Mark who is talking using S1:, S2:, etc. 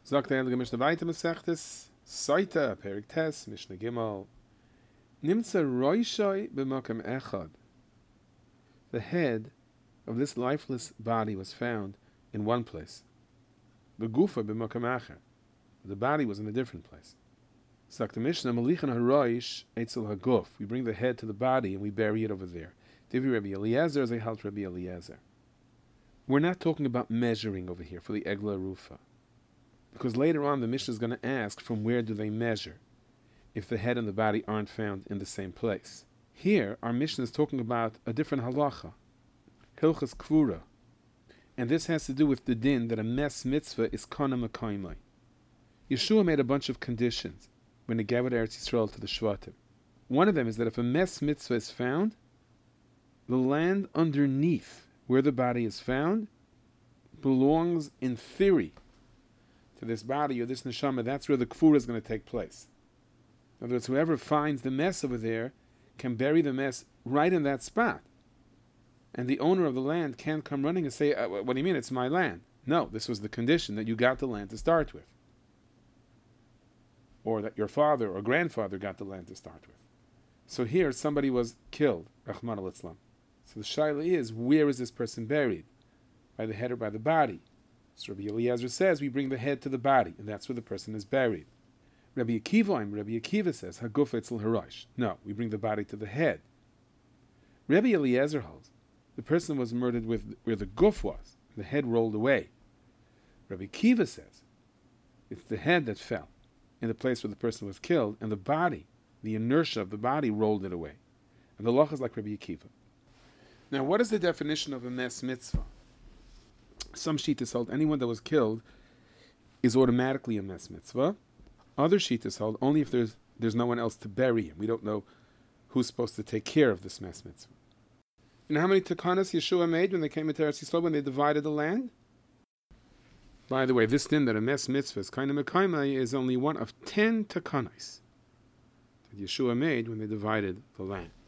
S1: Sagt der Heilige Mishnah weiter, Masechtes, Soita, Perik Tes, Mishnah Gimel, Nimtza Roishoi b'makam echad. The head of this lifeless body was found in one place. The gufa b'makam acher. The body was in a different place. Sagt the Mishnah, Malichan haroish etzel haguf. We bring the head to the body and we bury it over there. Divi Rabbi Eliezer, they held Rabbi Eliezer. We're not talking about measuring over here for the Egla Rufa. Because later on the Mishnah is going to ask from where do they measure if the head and the body aren't found in the same place. Here, our Mishnah is talking about a different halacha, Hilchas Kvura. And this has to do with the din that a mes mitzvah is kana mekaimai. Yeshua made a bunch of conditions when he gave Eretz Yisrael to the Shvatim. One of them is that if a mes mitzvah is found, the land underneath where the body is found belongs, in theory, to this body or this neshama. That's where the kfura is going to take place. In other words, whoever finds the mess over there can bury the mess right in that spot. And the owner of the land can't come running and say, what do you mean, it's my land? No, this was the condition that you got the land to start with. Or that your father or grandfather got the land to start with. So here somebody was killed, Rahman al-Islam. So the shaila is, where is this person buried? By the head or by the body? So Rabbi Eliezer says, we bring the head to the body, and that's where the person is buried. Rabbi Akiva says, Haguf etzel harosh. No, we bring the body to the head. Rabbi Eliezer holds, the person was murdered with where the guf was, the head rolled away. Rabbi Akiva says, it's the head that fell in the place where the person was killed, and the body, the inertia of the body, rolled it away. And the law is like Rabbi Akiva. Now, what is the definition of a mes mitzvah? Some shittas hold anyone that was killed is automatically a mes mitzvah. Other shittas hold only if there's no one else to bury him. We don't know who's supposed to take care of this mes mitzvah. You know how many takanas Yeshua made when they came into Eretz Yisrael, when they divided the land? By the way, this din that a mes mitzvah is kind of mekaimai is only one of 10 takanas that Yeshua made when they divided the land.